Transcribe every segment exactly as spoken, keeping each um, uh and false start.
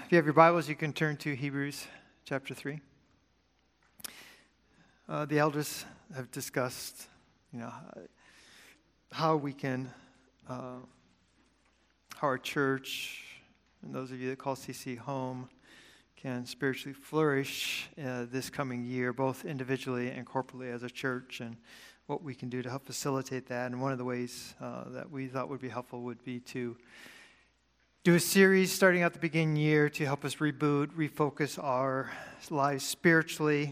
If you have your Bibles, you can turn to Hebrews chapter three. Uh, the elders have discussed, you know, how we can, uh, how our church, and those of you that call C C home, can spiritually flourish uh, this coming year, both individually and corporately as a church, and what we can do to help facilitate that. And one of the ways uh, that we thought would be helpful would be to do a series starting at the beginning of the year to help us reboot, refocus our lives spiritually.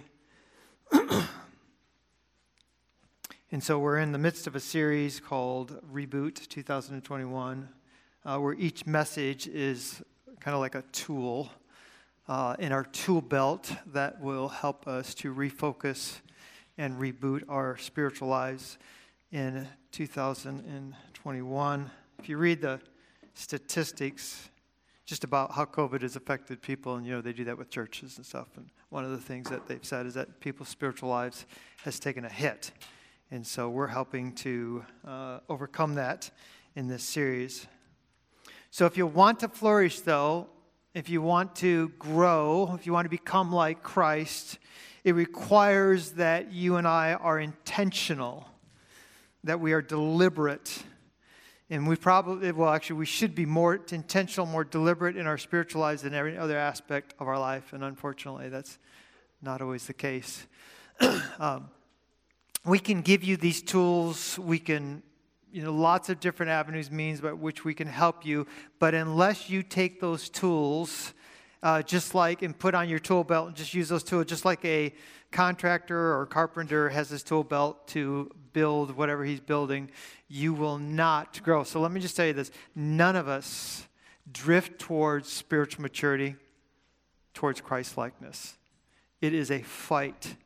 And so we're in the midst of a series called Reboot twenty twenty-one, uh, where each message is kind of like a tool uh, in our tool belt that will help us to refocus and reboot our spiritual lives in two thousand twenty-one. If you read the statistics just about how COVID has affected people, and you know they do that with churches and stuff, and one of the things that they've said is that people's spiritual lives has taken a hit, and so we're helping to uh, overcome that in this series. So if you want to flourish, though, if you want to grow, if you want to become like Christ, it requires that you and I are intentional, that we are deliberate. And we probably, well, actually, we should be more intentional, more deliberate in our spiritual lives than every other aspect of our life. And unfortunately, that's not always the case. um, we can give you these tools. We can, you know, lots of different avenues, means by which we can help you. But unless you take those tools, uh, just like, and put on your tool belt and just use those tools, just like a contractor or carpenter has his tool belt to build whatever he's building, you will not grow. So let me just tell you this. None of us drift towards spiritual maturity, towards Christ-likeness. It is a fight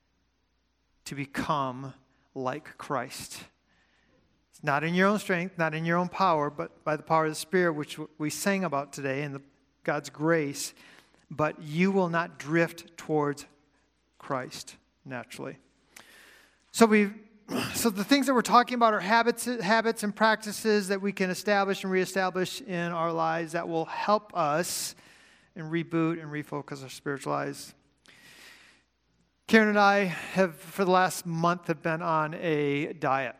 to become like Christ. It's not in your own strength, not in your own power, but by the power of the Spirit, which we sang about today, and the, God's grace. But you will not drift towards Christ naturally. So we So the things that we're talking about are habits, habits and practices that we can establish and reestablish in our lives that will help us and reboot and refocus our spiritual lives. Karen and I have, for the last month, have been on a diet.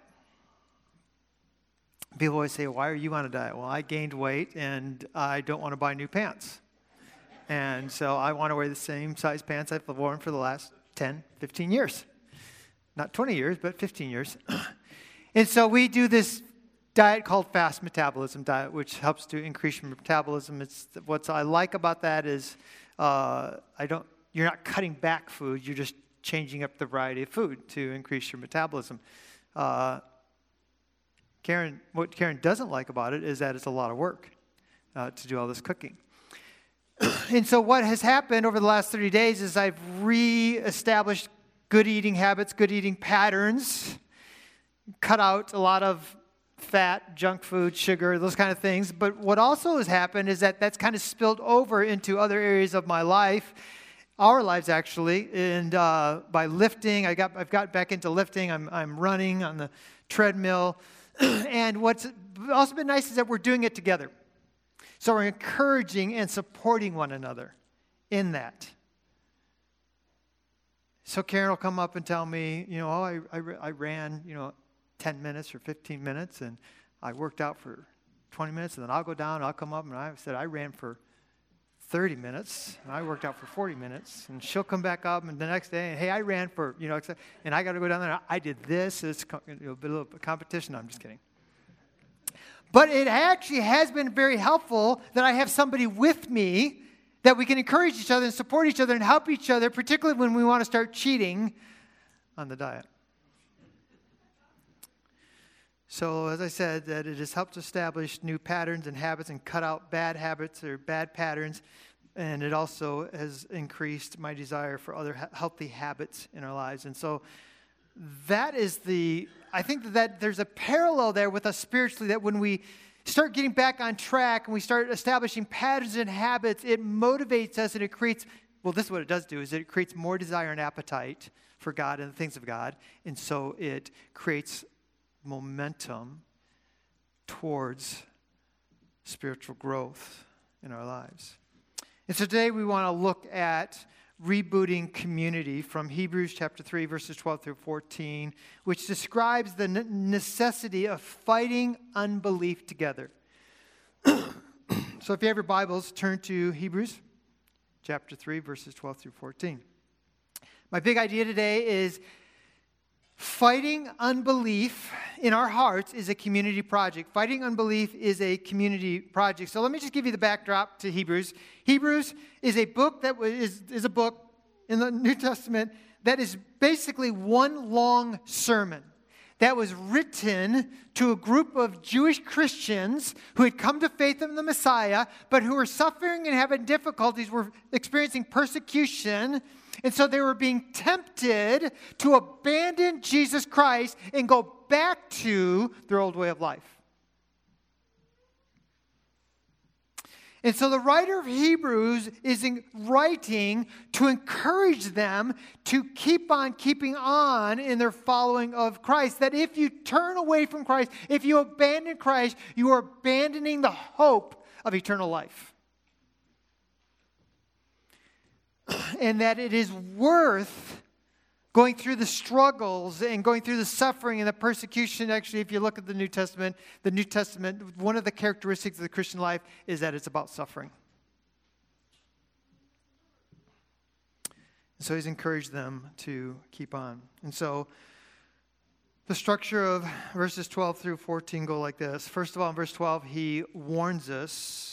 People always say, why are you on a diet? Well, I gained weight and I don't want to buy new pants. And so I want to wear the same size pants I've worn for the last ten, fifteen years. Not twenty years, but fifteen years. And so we do this diet called fast metabolism diet, which helps to increase your metabolism. It's what I like about that is uh, I don't. You're not cutting back food. You're just changing up the variety of food to increase your metabolism. Uh, Karen, what Karen doesn't like about it is that it's a lot of work uh, to do all this cooking. And so what has happened over the last thirty days is I've reestablished good eating habits, good eating patterns, cut out a lot of fat, junk food, sugar, those kind of things. But what also has happened is that that's kind of spilled over into other areas of my life, our lives actually. And uh, by lifting, I got I've got back into lifting. I'm I'm running on the treadmill, and what's also been nice is that we're doing it together. So we're encouraging and supporting one another in that. So Karen will come up and tell me, you know, oh, I, I, I ran, you know, ten minutes or fifteen minutes, and I worked out for twenty minutes, and then I'll go down, and I'll come up, and I said I ran for thirty minutes, and I worked out for forty minutes, and she'll come back up, and the next day, and hey, I ran for, you know, and I got to go down there, and I did this, it's you know, a little competition. No, I'm just kidding. But it actually has been very helpful that I have somebody with me that we can encourage each other and support each other and help each other, particularly when we want to start cheating on the diet. So, as I said, that it has helped establish new patterns and habits and cut out bad habits or bad patterns. And it also has increased my desire for other ha- healthy habits in our lives. And so that is the, I think that there's a parallel there with us spiritually, that when we start getting back on track and we start establishing patterns and habits, it motivates us and it creates, well, this is what it does do, is it creates more desire and appetite for God and the things of God. And so it creates momentum towards spiritual growth in our lives. And so today we want to look at rebooting community from Hebrews chapter three, verses twelve through fourteen, which describes the necessity of fighting unbelief together. So if you have your Bibles, turn to Hebrews chapter three, verses twelve through fourteen. My big idea today is fighting unbelief in our hearts is a community project. Fighting unbelief is a community project. So let me just give you the backdrop to Hebrews. Hebrews is a book that is, is a book in the New Testament that is basically one long sermon that was written to a group of Jewish Christians who had come to faith in the Messiah, but who were suffering and having difficulties, were experiencing persecution. And so they were being tempted to abandon Jesus Christ and go back to their old way of life. And so the writer of Hebrews is writing to encourage them to keep on keeping on in their following of Christ. That if you turn away from Christ, if you abandon Christ, you are abandoning the hope of eternal life. And that it is worth going through the struggles and going through the suffering and the persecution. Actually, if you look at the New Testament, the New Testament, one of the characteristics of the Christian life is that it's about suffering. So he's encouraged them to keep on. And so the structure of verses twelve through fourteen go like this. First of all, in verse twelve, he warns us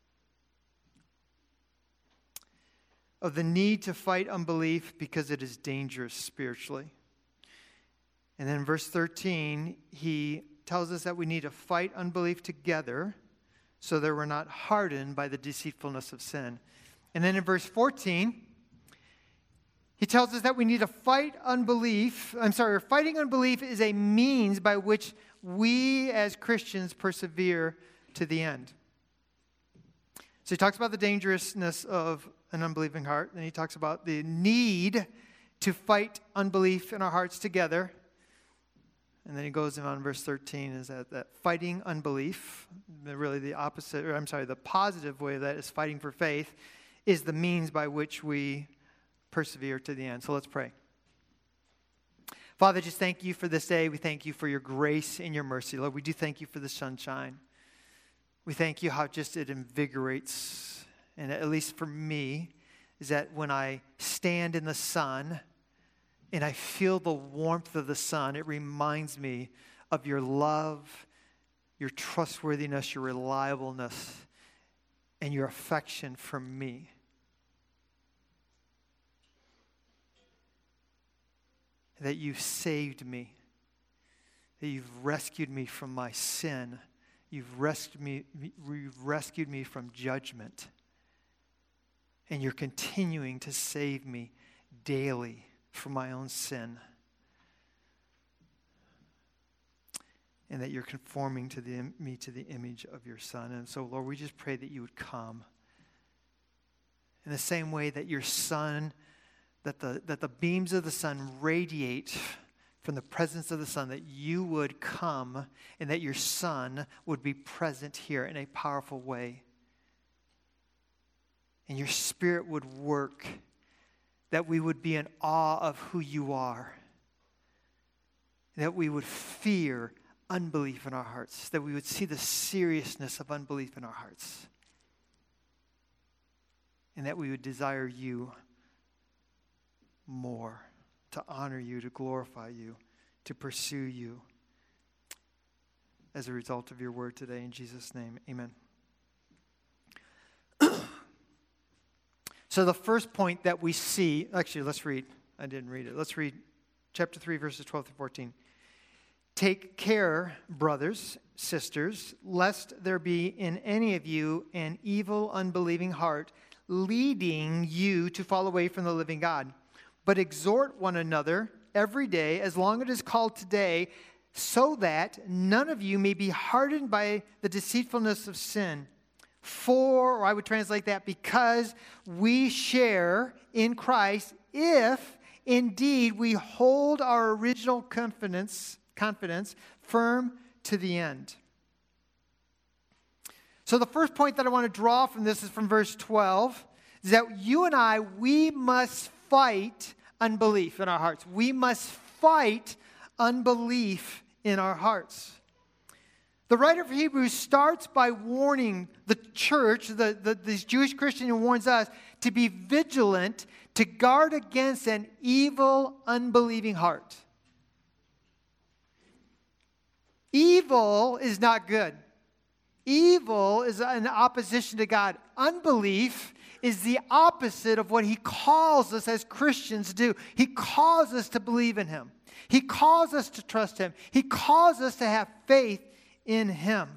of the need to fight unbelief because it is dangerous spiritually. And then in verse thirteen, he tells us that we need to fight unbelief together so that we're not hardened by the deceitfulness of sin. And then in verse fourteen, he tells us that we need to fight unbelief. I'm sorry, fighting unbelief is a means by which we as Christians persevere to the end. So he talks about the dangerousness of an unbelieving heart. And he talks about the need to fight unbelief in our hearts together. And then he goes on in verse thirteen is that, that fighting unbelief, really the opposite, or I'm sorry, the positive way of that is fighting for faith, is the means by which we persevere to the end. So let's pray. Father, just thank you for this day. We thank you for your grace and your mercy. Lord, we do thank you for the sunshine. We thank you how just it invigorates. And at least for me, is that when I stand in the sun and I feel the warmth of the sun, it reminds me of your love, your trustworthiness, your reliableness, and your affection for me. That you've saved me, that you've rescued me from my sin, you've rescued me, you've rescued me from judgment. And you're continuing to save me daily from my own sin. And that you're conforming to the, me to the image of your Son. And so, Lord, we just pray that you would come. In the same way that your Son, that the, that the beams of the sun radiate from the presence of the Son, that you would come and that your Son would be present here in a powerful way. And your Spirit would work, that we would be in awe of who you are, that we would fear unbelief in our hearts, that we would see the seriousness of unbelief in our hearts, and that we would desire you more, to honor you, to glorify you, to pursue you as a result of your word today. In Jesus' name, amen. So the first point that we see, actually, let's read. I didn't read it. Let's read chapter three, verses twelve through fourteen. Take care, brothers, sisters, lest there be in any of you an evil, unbelieving heart, leading you to fall away from the living God. But exhort one another every day, as long as it is called today, so that none of you may be hardened by the deceitfulness of sin. For, or I would translate that, because we share in Christ, if indeed we hold our original confidence, confidence firm to the end. So the first point that I want to draw from this is from verse twelve. is that you and I, we must fight unbelief in our hearts. We must fight unbelief in our hearts. The writer of Hebrews starts by warning the church, the, the, this Jewish Christian, and warns us to be vigilant, to guard against an evil, unbelieving heart. Evil is not good. Evil is in opposition to God. Unbelief is the opposite of what he calls us as Christians to do. He calls us to believe in him. He calls us to trust him. He calls us to have faith in him.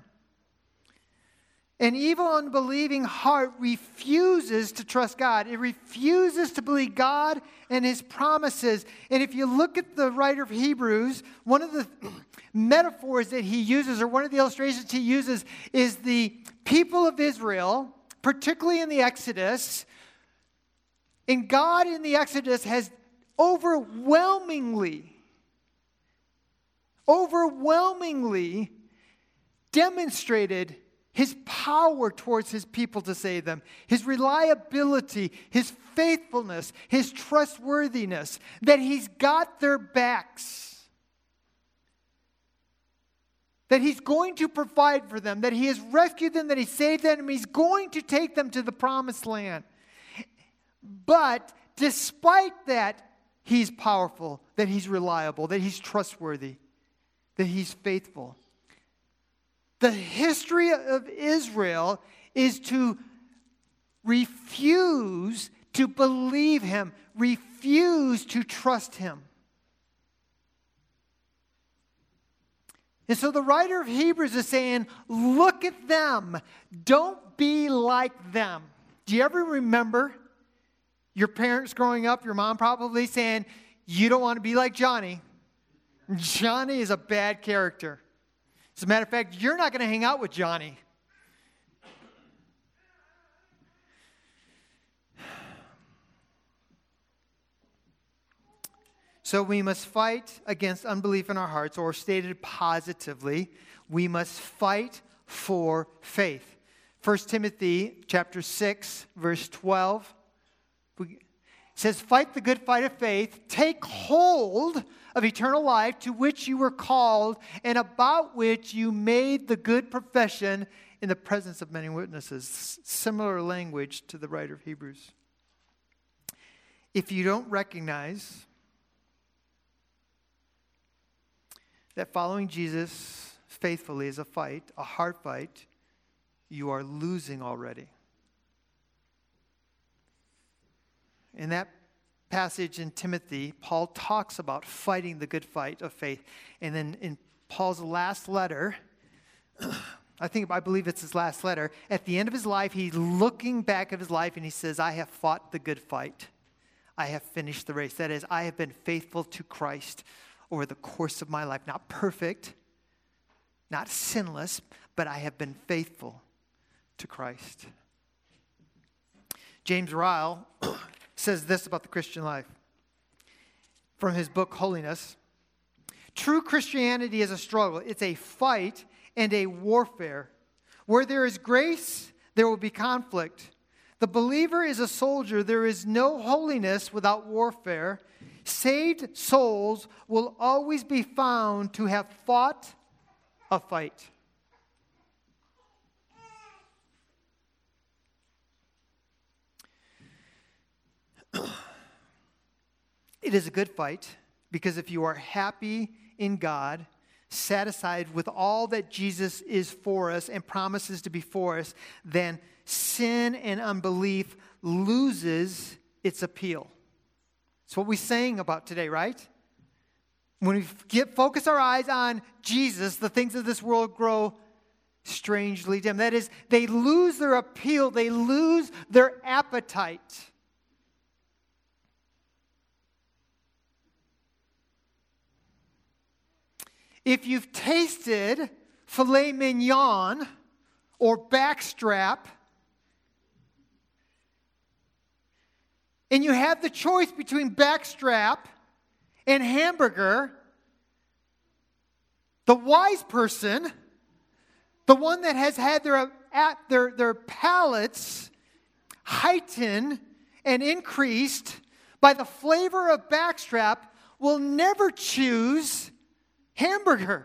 An evil, unbelieving heart refuses to trust God. It refuses to believe God and his promises. And if you look at the writer of Hebrews, one of the metaphors that he uses, or one of the illustrations he uses, is the people of Israel, particularly in the Exodus. And God in the Exodus has overwhelmingly, overwhelmingly demonstrated his power towards his people to save them, his reliability, his faithfulness, his trustworthiness, that he's got their backs, that he's going to provide for them, that he has rescued them, that he saved them, and he's going to take them to the promised land. But despite that, he's powerful, that he's reliable, that he's trustworthy, that he's faithful. The history of Israel is to refuse to believe him, refuse to trust him. And so the writer of Hebrews is saying, look at them. Don't be like them. Do you ever remember your parents growing up, your mom probably saying, you don't want to be like Johnny. Johnny is a bad character. As a matter of fact, you're not going to hang out with Johnny. So we must fight against unbelief in our hearts, or stated positively, we must fight for faith. First Timothy chapter six, verse twelve. It says, fight the good fight of faith, take hold of eternal life to which you were called and about which you made the good profession in the presence of many witnesses. Similar language to the writer of Hebrews. If you don't recognize that following Jesus faithfully is a fight, a hard fight, you are losing already. In that passage in Timothy, Paul talks about fighting the good fight of faith. And then in Paul's last letter, I think, I believe it's his last letter, at the end of his life, he's looking back at his life and he says, I have fought the good fight. I have finished the race. That is, I have been faithful to Christ over the course of my life. Not perfect, not sinless, but I have been faithful to Christ. James Ryle says this about the Christian life from his book, Holiness. True Christianity is a struggle. It's a fight and a warfare. Where there is grace, there will be conflict. The believer is a soldier. There is no holiness without warfare. Saved souls will always be found to have fought a fight. It is a good fight, because if you are happy in God, satisfied with all that Jesus is for us and promises to be for us, then sin and unbelief loses its appeal. That's what we're saying about today, right? When we get focus our eyes on Jesus, the things of this world grow strangely dim. That is, they lose their appeal. They lose their appetite. If you've tasted filet mignon or backstrap, and you have the choice between backstrap and hamburger, the wise person, the one that has had their, at their, their palates heightened and increased by the flavor of backstrap will never choose hamburger.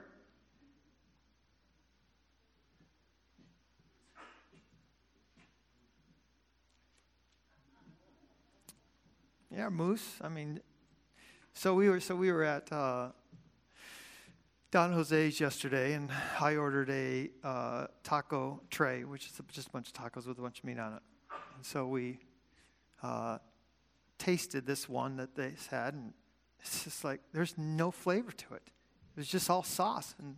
Yeah, moose. I mean, so we were so we were at uh, Don Jose's yesterday, and I ordered a uh, taco tray, which is just a bunch of tacos with a bunch of meat on it. And so we uh, tasted this one that they had, and it's just like there's no flavor to it. It was just all sauce. And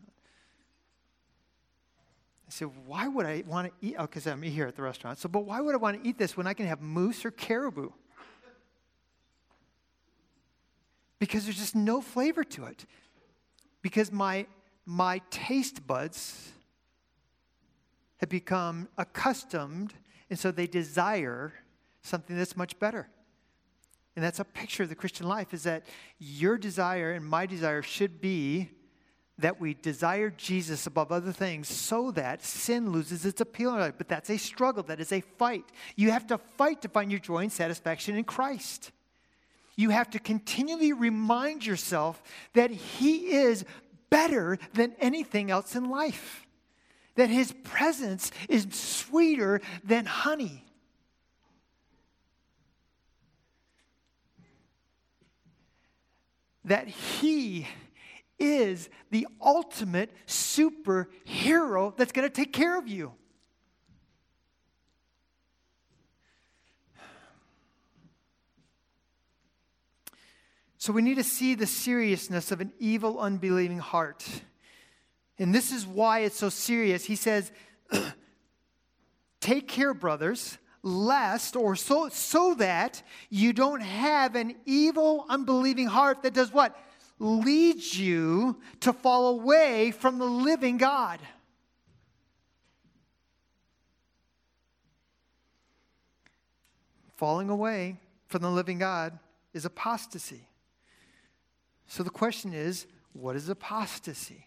I said, why would I want to eat? Oh, because I'm here at the restaurant. So, but why would I want to eat this when I can have moose or caribou? Because there's just no flavor to it. Because my my taste buds have become accustomed, and so they desire something that's much better. And that's a picture of the Christian life, is that your desire and my desire should be that we desire Jesus above other things so that sin loses its appeal in our life. But that's a struggle. That is a fight. You have to fight to find your joy and satisfaction in Christ. You have to continually remind yourself that He is better than anything else in life. That His presence is sweeter than honey. That He is the ultimate superhero that's going to take care of you. So we need to see the seriousness of an evil, unbelieving heart. And this is why it's so serious. He says, take care, brothers, lest, or so, so that you don't have an evil, unbelieving heart that does what? Leads you to fall away from the living God. Falling away from the living God is apostasy. So the question is, what is apostasy?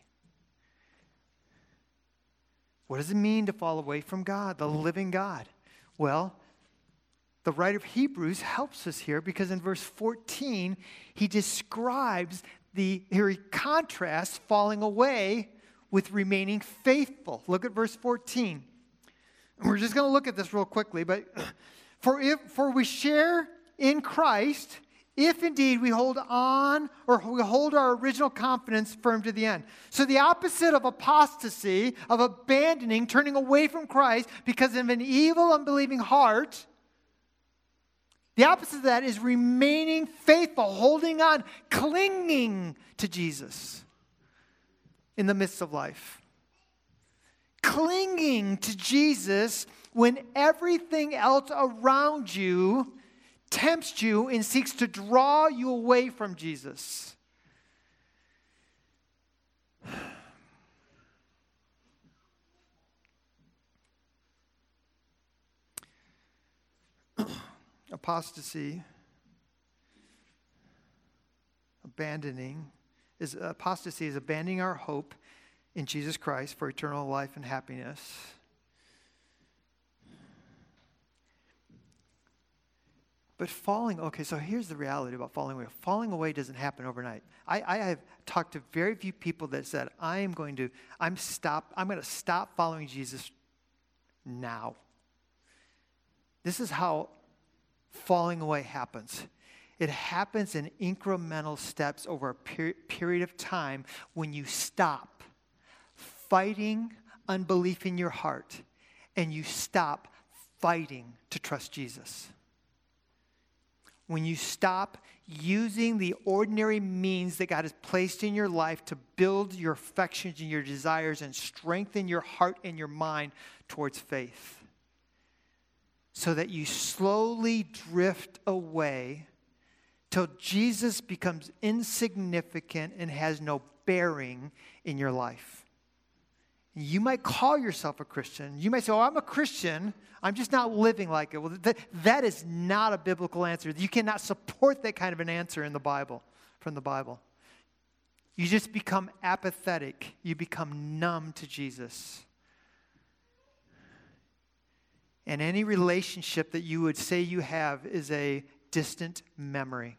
What does it mean to fall away from God, the living God? Well, the writer of Hebrews helps us here because in verse fourteen, he describes the, here he contrasts falling away with remaining faithful. Look at verse fourteen. We're just going to look at this real quickly, but for if for we share in Christ, if indeed we hold on or we hold our original confidence firm to the end. So the opposite of apostasy, of abandoning, turning away from Christ because of an evil, unbelieving heart, the opposite of that is remaining faithful, holding on, clinging to Jesus in the midst of life. Clinging to Jesus when everything else around you tempts you and seeks to draw you away from Jesus. Apostasy, abandoning, is apostasy is abandoning our hope in Jesus Christ for eternal life and happiness. But falling, okay, so here's the reality about falling away. Falling away doesn't happen overnight. I, I have talked to very few people that said, I am going to, I'm stop, I'm going to stop following Jesus now. This is how falling away happens. It happens in incremental steps over a per- period of time when you stop fighting unbelief in your heart and you stop fighting to trust Jesus. When you stop using the ordinary means that God has placed in your life to build your affections and your desires and strengthen your heart and your mind towards faith, so that you slowly drift away till Jesus becomes insignificant and has no bearing in your life. You might call yourself a Christian. You might say, oh, I'm a Christian. I'm just not living like it. Well, that, that is not a biblical answer. You cannot support that kind of an answer in the Bible, from the Bible. You just become apathetic. You become numb to Jesus. And any relationship that you would say you have is a distant memory.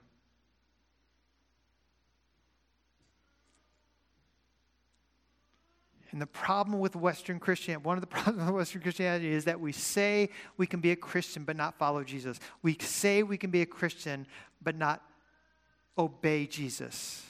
And the problem with Western Christianity, one of the problems with Western Christianity is that we say we can be a Christian but not follow Jesus. We say we can be a Christian but not obey Jesus.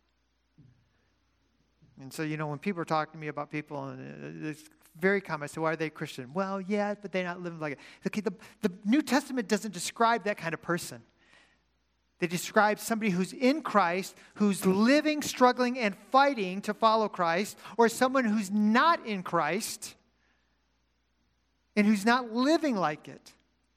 And so, you know, when people are talking to me about people, and it's very common, I say, why are they Christian? Well, yeah, but they're not living like it. Okay, the, the New Testament doesn't describe that kind of person. They describe somebody who's in Christ, who's living, struggling, and fighting to follow Christ, or someone who's not in Christ and who's not living like it.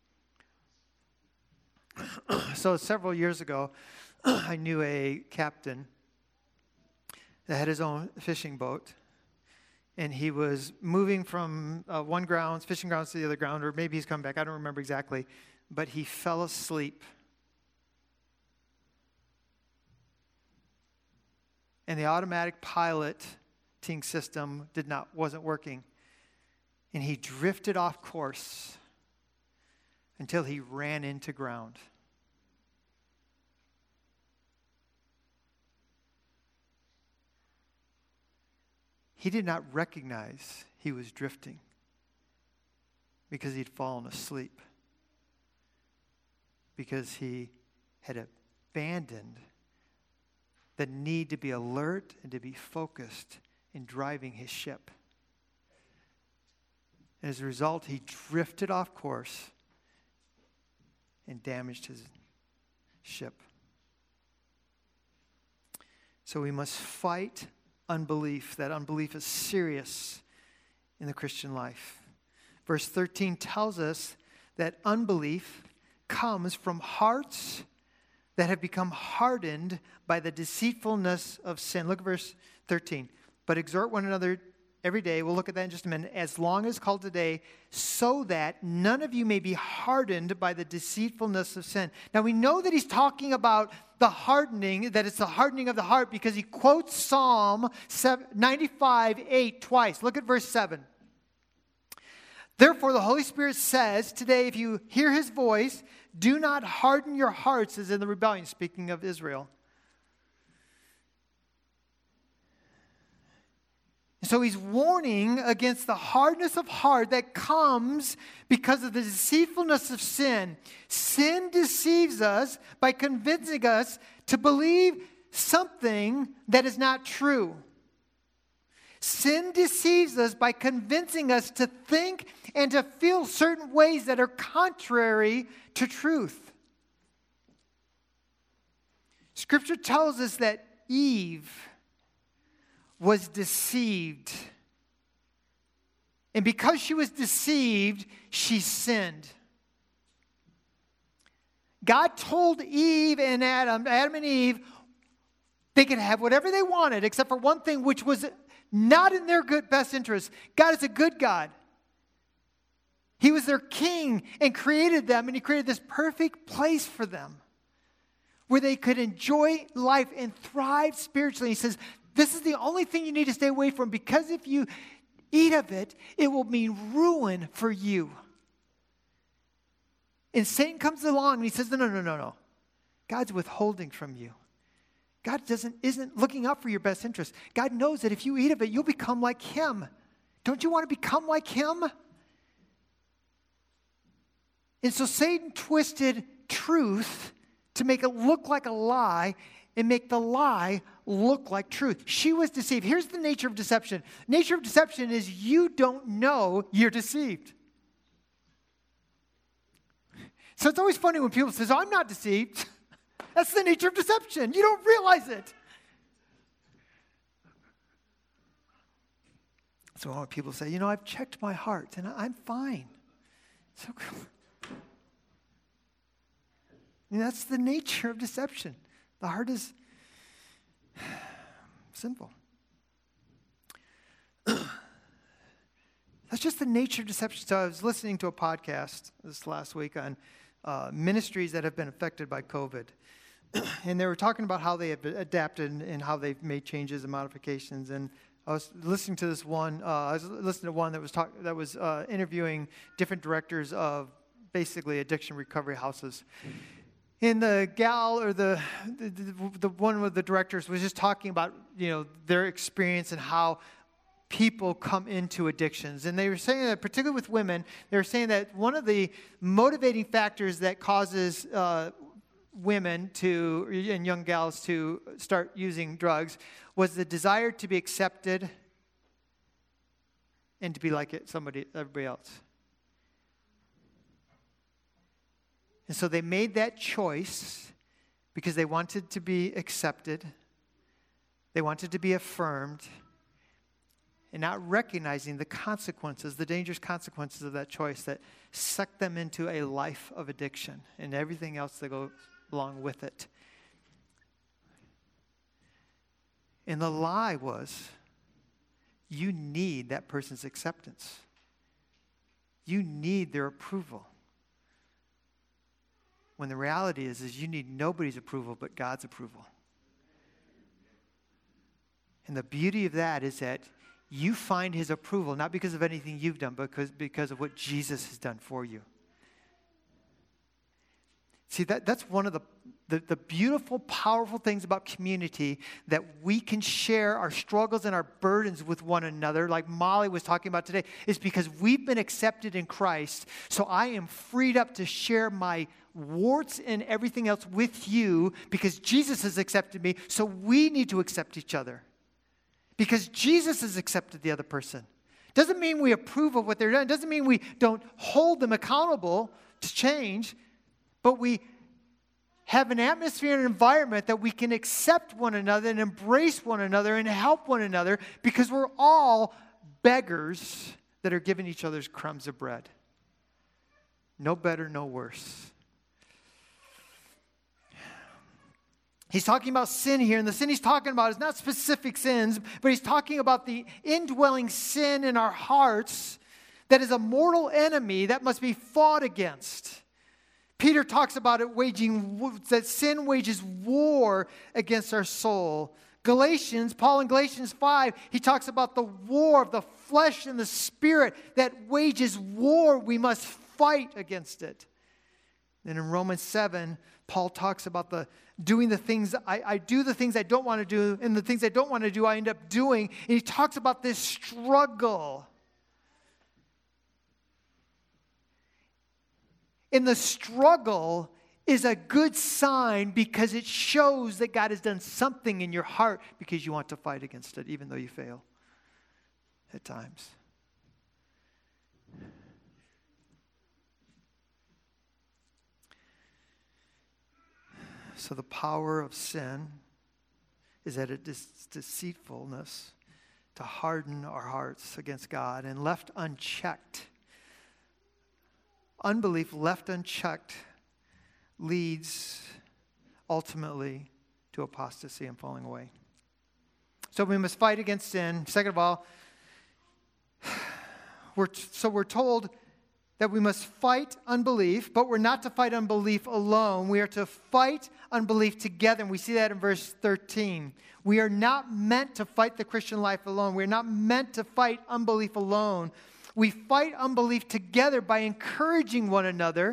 So several years ago, I knew a captain that had his own fishing boat, and he was moving from uh, one grounds, fishing grounds to the other ground, or maybe he's coming back, I don't remember exactly, but he fell asleep. And the automatic piloting system did not wasn't working. And he drifted off course until he ran into ground. He did not recognize he was drifting because he'd fallen asleep. Because he had abandoned the need to be alert and to be focused in driving his ship. As a result, he drifted off course and damaged his ship. So we must fight unbelief. That unbelief is serious in the Christian life. Verse thirteen tells us that unbelief comes from hearts that have become hardened by the deceitfulness of sin. Look at verse thirteen. But exhort one another every day. We'll look at that in just a minute. As long as called today, so that none of you may be hardened by the deceitfulness of sin. Now we know that he's talking about the hardening, that it's the hardening of the heart, because he quotes Psalm ninety-five eight twice. Look at verse seven. Therefore, the Holy Spirit says today, if you hear his voice, do not harden your hearts as in the rebellion, speaking of Israel. So he's warning against the hardness of heart that comes because of the deceitfulness of sin. Sin deceives us by convincing us to believe something that is not true. Sin deceives us by convincing us to think and to feel certain ways that are contrary to truth. Scripture tells us that Eve was deceived. And because she was deceived, she sinned. God told Eve and Adam, Adam and Eve, they could have whatever they wanted except for one thing, which was not in their good best interest. God is a good God. He was their king and created them, and he created this perfect place for them where they could enjoy life and thrive spiritually. He says, this is the only thing you need to stay away from, because if you eat of it, it will mean ruin for you. And Satan comes along and he says, no, no, no, no, no. God's withholding from you. God doesn't isn't looking out for your best interest. God knows that if you eat of it, you'll become like him. Don't you want to become like him? And so Satan twisted truth to make it look like a lie and make the lie look like truth. She was deceived. Here's the nature of deception. Nature of deception is you don't know you're deceived. So it's always funny when people say, oh, I'm not deceived. That's the nature of deception. You don't realize it. So when people say, you know, I've checked my heart and I'm fine. So and that's the nature of deception. The heart is sinful. That's just the nature of deception. So I was listening to a podcast this last week on uh, ministries that have been affected by COVID. And they were talking about how they have adapted and how they've made changes and modifications. And I was listening to this one. Uh, I was listening to one that was talk, that was uh, interviewing different directors of basically addiction recovery houses. And the gal or the, the the one of the directors was just talking about, you know, their experience and how people come into addictions. And they were saying that, particularly with women, they were saying that one of the motivating factors that causes uh, women to and young gals to start using drugs was the desire to be accepted and to be like it, somebody, everybody else. And so they made that choice because they wanted to be accepted. They wanted to be affirmed. And not recognizing the consequences, the dangerous consequences of that choice that sucked them into a life of addiction and everything else that goes along with it. And the lie was, you need that person's acceptance. You need their approval. When the reality is, is you need nobody's approval but God's approval. And the beauty of that is that you find his approval, not because of anything you've done, but because, because of what Jesus has done for you. See, that, that's one of the, the, the beautiful, powerful things about community, that we can share our struggles and our burdens with one another, like Molly was talking about today, is because we've been accepted in Christ. So I am freed up to share my warts and everything else with you because Jesus has accepted me. So we need to accept each other because Jesus has accepted the other person. Doesn't mean we approve of what they're doing. Doesn't mean we don't hold them accountable to change. But we have an atmosphere and an environment that we can accept one another and embrace one another and help one another because we're all beggars that are giving each other's crumbs of bread. No better, no worse. He's talking about sin here, and the sin he's talking about is not specific sins, but he's talking about the indwelling sin in our hearts that is a mortal enemy that must be fought against. Peter talks about it waging, that sin wages war against our soul. Galatians, Paul in Galatians five, he talks about the war of the flesh and the spirit that wages war. We must fight against it. And in Romans seven, Paul talks about the doing the things, I, I do the things I don't want to do, and the things I don't want to do, I end up doing. And he talks about this struggle. And the struggle is a good sign because it shows that God has done something in your heart because you want to fight against it, even though you fail at times. So the power of sin is that it is deceitfulness to harden our hearts against God, and left unchecked. Unbelief left unchecked leads ultimately to apostasy and falling away. So we must fight against sin. Second of all, we're t- so we're told that we must fight unbelief, but we're not to fight unbelief alone. We are to fight unbelief together, and we see that in verse thirteen. We are not meant to fight the Christian life alone. We are not meant to fight unbelief alone. We fight unbelief together by encouraging one another.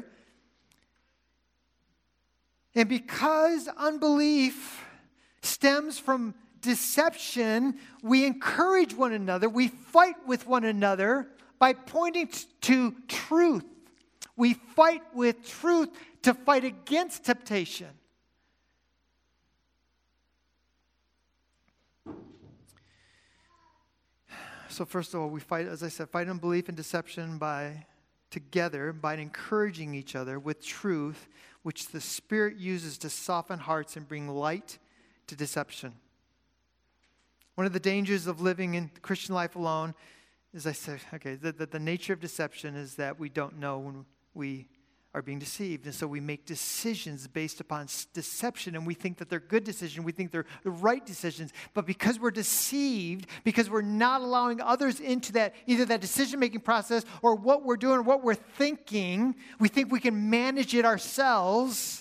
And because unbelief stems from deception, we encourage one another. We fight with one another by pointing to truth. We fight with truth to fight against temptation. So first of all, we fight, as I said, fight unbelief and deception by together, by encouraging each other with truth, which the Spirit uses to soften hearts and bring light to deception. One of the dangers of living in Christian life alone, as I said, okay, the, the, the nature of deception is that we don't know when we are being deceived. And so we make decisions based upon deception, and we think that they're good decisions. We think they're the right decisions. But because we're deceived, because we're not allowing others into that, either that decision-making process or what we're doing or what we're thinking, we think we can manage it ourselves.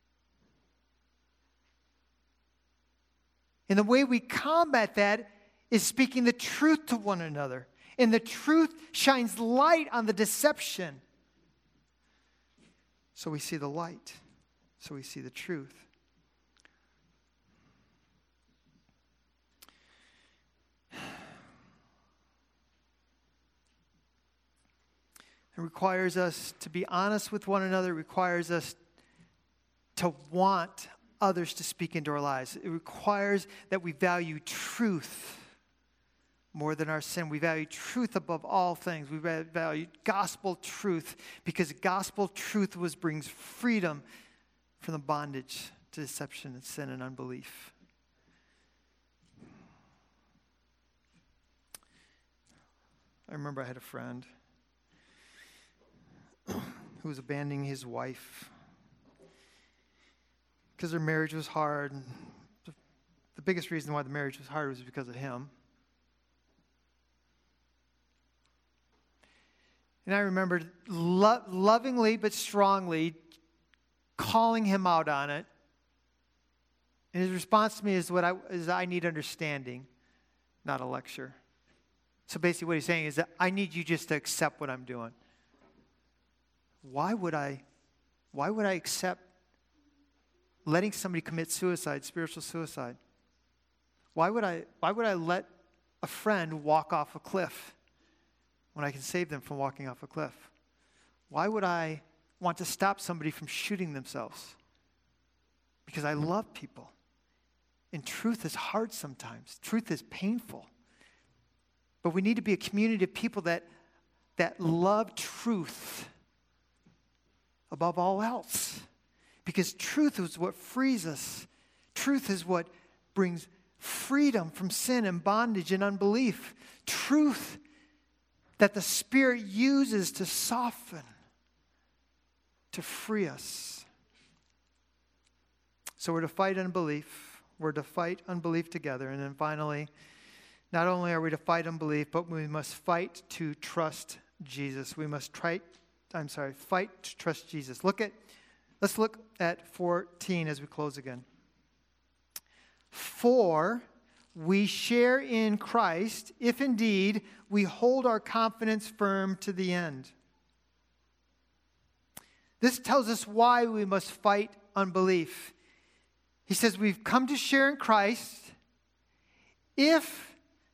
And the way we combat that is speaking the truth to one another. And the truth shines light on the deception. So we see the light. So we see the truth. It requires us to be honest with one another. It requires us to want others to speak into our lives. It requires that we value truth more than our sin. We value truth above all things. We value gospel truth because gospel truth was brings freedom from the bondage to deception and sin and unbelief. I remember I had a friend who was abandoning his wife because their marriage was hard. And the biggest reason why the marriage was hard was because of him. And I remember lo- lovingly but strongly calling him out on it. And his response to me is, what I, is I need understanding, not a lecture. So basically what he's saying is that I need you just to accept what I'm doing. Why would I, why would I accept letting somebody commit suicide, spiritual suicide? Why would I, why would I let a friend walk off a cliff when I can save them from walking off a cliff? Why would I want to stop somebody from shooting themselves? Because I love people. And truth is hard sometimes. Truth is painful. But we need to be a community of people that, that love truth above all else. Because truth is what frees us. Truth is what brings freedom from sin and bondage and unbelief. Truth that the Spirit uses to soften, to free us. So we're to fight unbelief. We're to fight unbelief together. And then finally, not only are we to fight unbelief, but we must fight to trust Jesus. We must try, I'm sorry, fight to trust Jesus. Look at, let's look at fourteen as we close again. For we share in Christ, if indeed we hold our confidence firm to the end. This tells us why we must fight unbelief. He says we've come to share in Christ if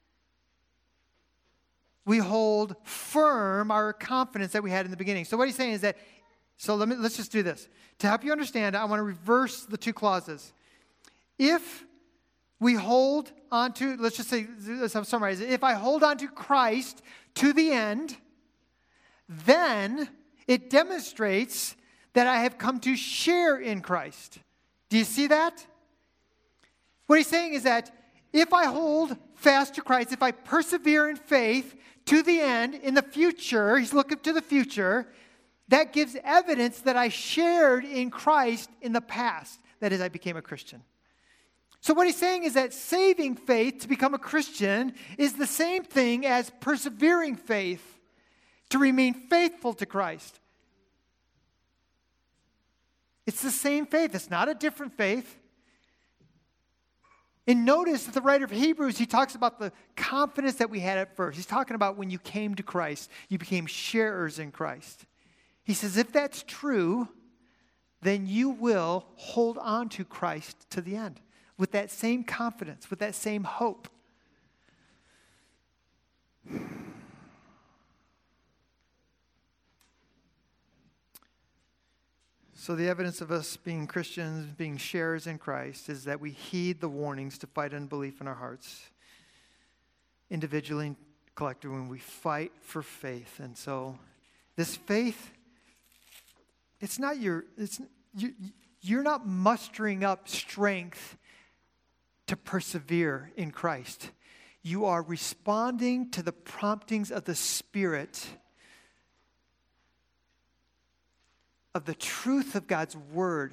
we hold firm our confidence that we had in the beginning. So what he's saying is that, so let me, let's just do this. To help you understand, I want to reverse the two clauses. If we hold on to, let's just say, let's summarize it. If I hold on to Christ to the end, then it demonstrates that I have come to share in Christ. Do you see that? What he's saying is that if I hold fast to Christ, if I persevere in faith to the end, in the future, he's looking to the future, that gives evidence that I shared in Christ in the past. That is, I became a Christian. So what he's saying is that saving faith to become a Christian is the same thing as persevering faith to remain faithful to Christ. It's the same faith. It's not a different faith. And notice that the writer of Hebrews, he talks about the confidence that we had at first. He's talking about when you came to Christ, you became sharers in Christ. He says, if that's true, then you will hold on to Christ to the end with that same confidence, with that same hope. So the evidence of us being Christians, being sharers in Christ, is that we heed the warnings to fight unbelief in our hearts, individually and collectively, when we fight for faith. And so this faith, it's not your, it's you, you're not mustering up strength to persevere in Christ. You are responding to the promptings of the Spirit, of the truth of God's Word.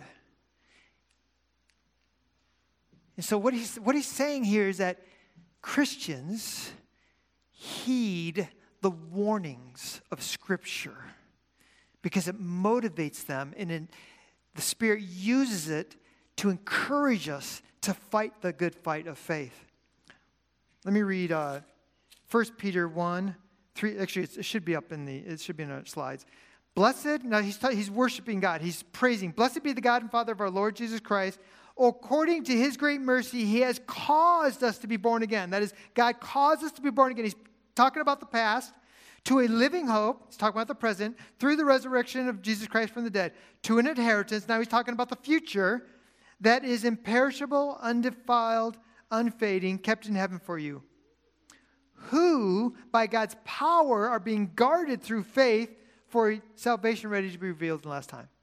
And so what he's, what he's saying here is that Christians heed the warnings of Scripture because it motivates them, and in, the Spirit uses it to encourage us to fight the good fight of faith. Let me read uh, First Peter one, three. Actually, it's, it should be up in the, it should be in the slides. Blessed, now he's, he's worshiping God. He's praising. Blessed be the God and Father of our Lord Jesus Christ. According to his great mercy, he has caused us to be born again. That is, God caused us to be born again. He's talking about the past. To a living hope, he's talking about the present, through the resurrection of Jesus Christ from the dead. To an inheritance, now he's talking about the future, that is imperishable, undefiled, unfading, kept in heaven for you. Who, by God's power, are being guarded through faith for salvation ready to be revealed in the last time.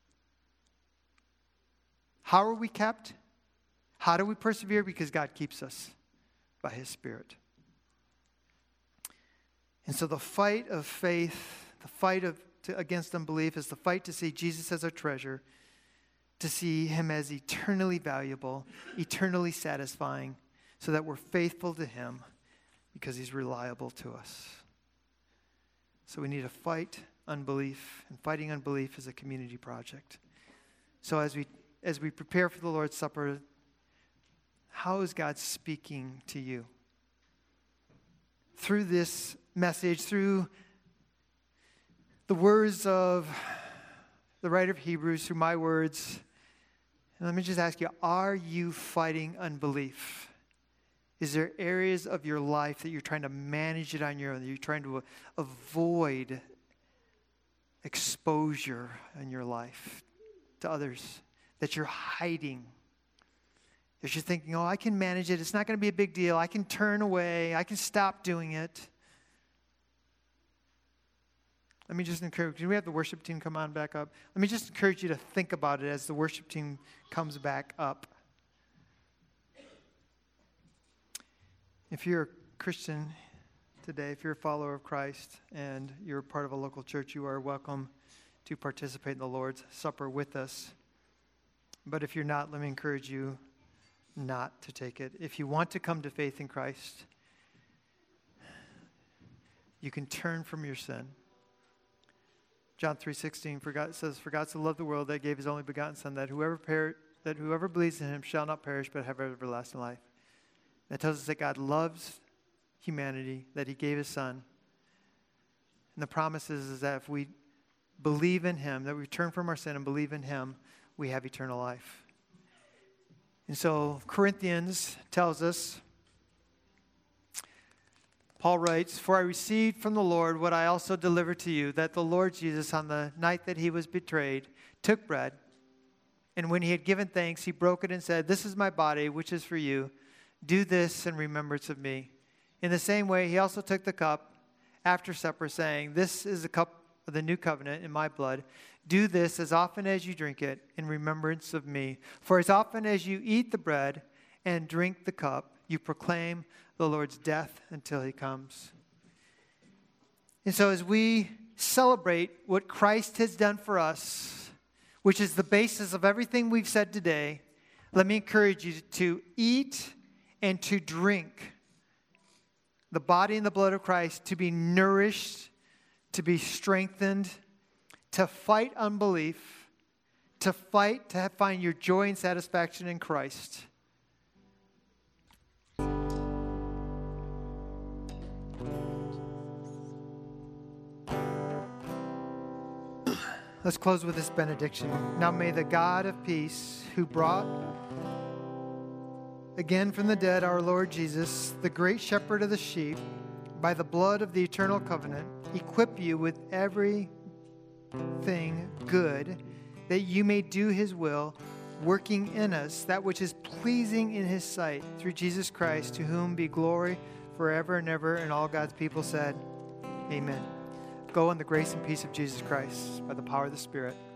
How are we kept? How do we persevere? Because God keeps us by his Spirit. And so the fight of faith, the fight of to, against unbelief is the fight to see Jesus as our treasure, to see him as eternally valuable, eternally satisfying, so that we're faithful to him because he's reliable to us. So we need to fight unbelief, and fighting unbelief is a community project. So as we as we prepare for the Lord's Supper, how is God speaking to you? Through this message, through the words of the writer of Hebrews, through my words, and let me just ask you, are you fighting unbelief? Is there areas of your life that you're trying to manage it on your own, that you're trying to avoid exposure in your life to others, that you're hiding, that you're thinking, oh, I can manage it, it's not going to be a big deal, I can turn away, I can stop doing it? Let me just encourage, can we have the worship team come on back up? Let me just encourage you to think about it as the worship team comes back up. If you're a Christian today, if you're a follower of Christ and you're part of a local church, you are welcome to participate in the Lord's Supper with us. But if you're not, let me encourage you not to take it. If you want to come to faith in Christ, you can turn from your sin. John three sixteen for God, says, "For God so loved the world that he gave his only begotten Son, that whoever per- that whoever believes in him shall not perish but have everlasting life." That tells us that God loves humanity, that he gave his Son. And the promise is, is that if we believe in him, that we turn from our sin and believe in him, we have eternal life. And so Corinthians tells us, Paul writes, "For I received from the Lord what I also delivered to you, that the Lord Jesus, on the night that he was betrayed, took bread, and when he had given thanks, he broke it and said, 'This is my body, which is for you. Do this in remembrance of me.' In the same way, he also took the cup after supper, saying, 'This is the cup of the new covenant in my blood. Do this as often as you drink it in remembrance of me. For as often as you eat the bread and drink the cup, you proclaim the Lord's death until he comes.'" And so as we celebrate what Christ has done for us, which is the basis of everything we've said today, let me encourage you to eat and to drink the body and the blood of Christ, to be nourished, to be strengthened, to fight unbelief, to fight, to have, find your joy and satisfaction in Christ. Let's close with this benediction. Now may the God of peace, who brought again from the dead our Lord Jesus, the great shepherd of the sheep, by the blood of the eternal covenant, equip you with everything good, that you may do his will, working in us that which is pleasing in his sight, through Jesus Christ, to whom be glory forever and ever. And all God's people said, amen. Go in the grace and peace of Jesus Christ by the power of the Spirit.